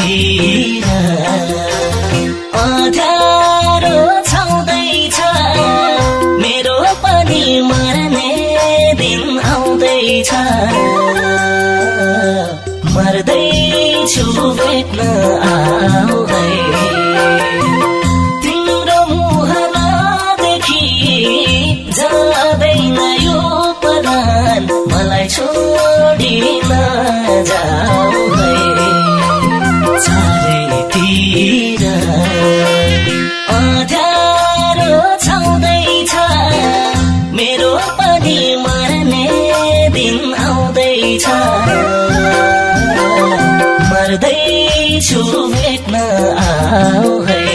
चारैतिर अँध्यारो छाउँदैछ मेरो पनि मर्ने दिन आउँदैछ मर्दैछु भेट्न आऊ है तिम्रो मुहादेखि जाँदैन यो परान मलाई छोडी नजाऊ है चारैतिर अँध्यारो छाउँदैछ मेरो पनि मर्ने दिन आउँदैछ मर्दैछु भेट्न आऊ है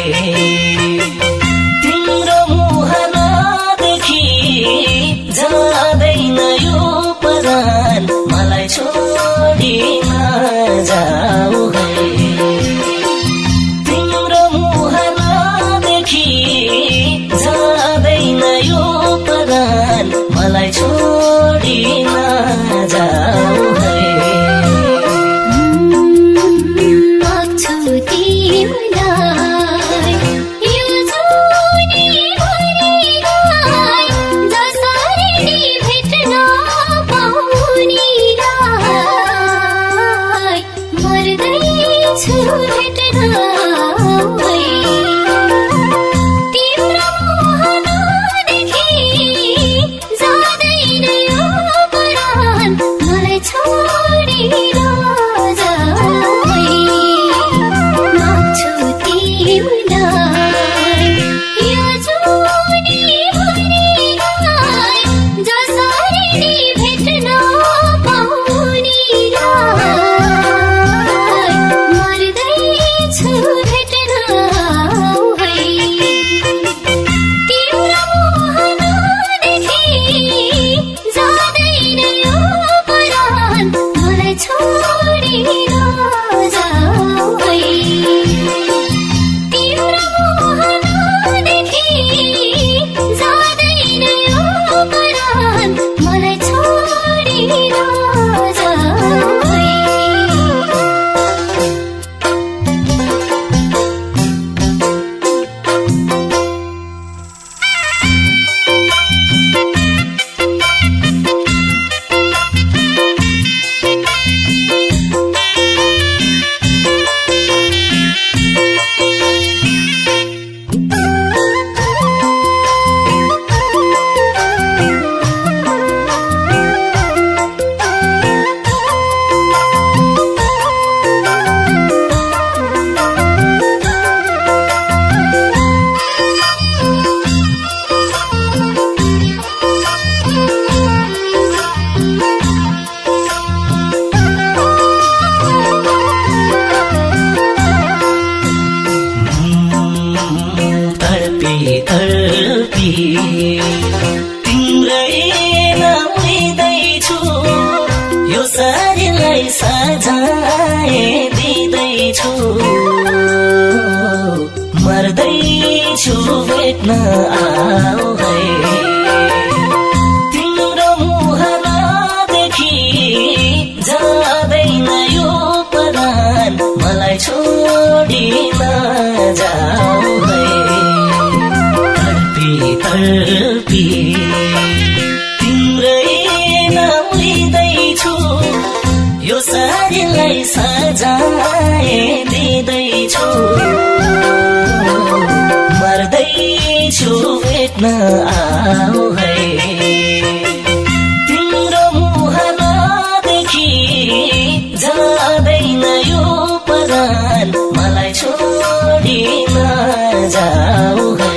तिम्रो मुहादेखि जाँदैन यो परान मलाई छोडी नजाऊ है तिम्रो मुहादेखि जाँदैन यो परान मलाई छोडी नजाऊ है तिम्रै नाम लिँदैछु यो शरीरलाई सजाय दिँदैछु मर्दैछु भेट्न आऊ है तिम्रो मुहादेखि जाँदैन यो परान मलाई छोडी नजाऊ है तर्पी तिम्रै नाम लिँदैछु यो शरीरलाई सजाय दिँदैछु मर्दैछु भेट्न आऊ है तिम्रो मुहादेखि जाँदैन यो परान मलाई छोडी नजाऊ है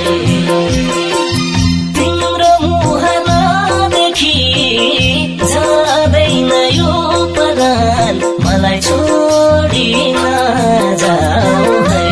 जाँदैन यो परान मलाई छोडी नजाऊ है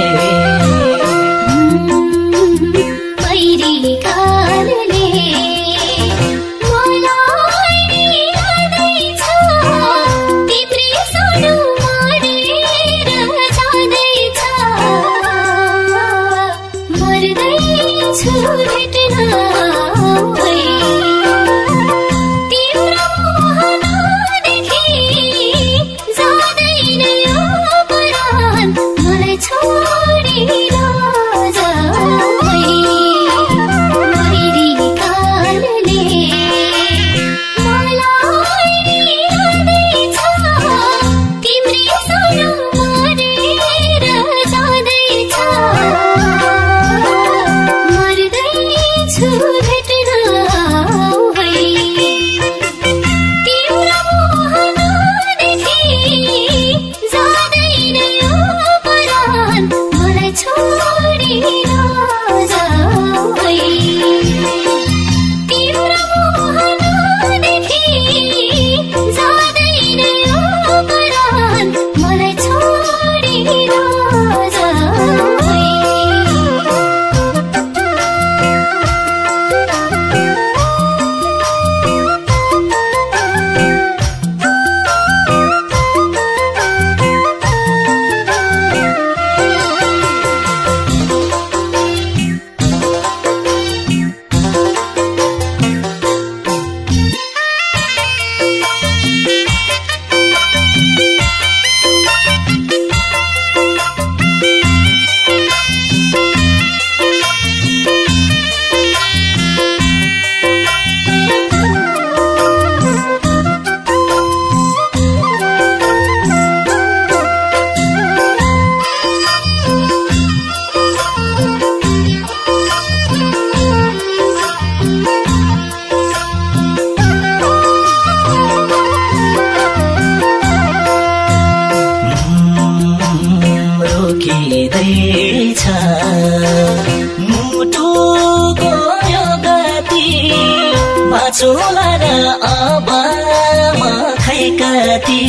बाँचौला र अब म खै कति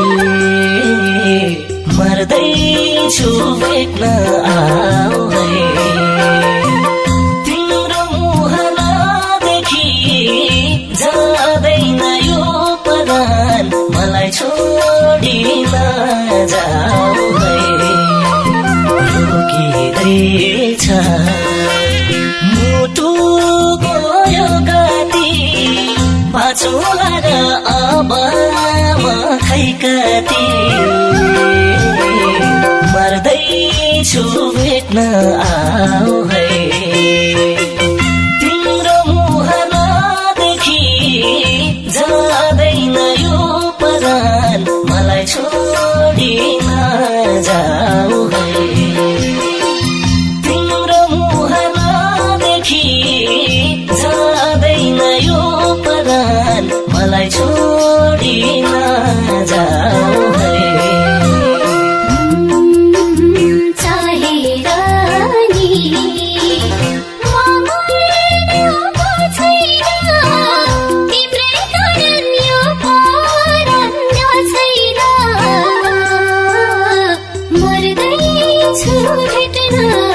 मर्दैछु भेट्न आऊ है तिम्रो मुहादेखि जाँदैन यो परान मलाई छोडिन जाऊ है रोकिँदैछ मुटु गयो कति बाँचौला र अब म खै कति मर्दैछु भेट्न आऊ है तिम्रो मुहादेखि जाँदैन यो परान मलाई छोडिन जाऊ है तिम्रो मुहादेखि जाँदैन यो परान मलाई छोडिन जाऊ है मर्दैछु भेट्न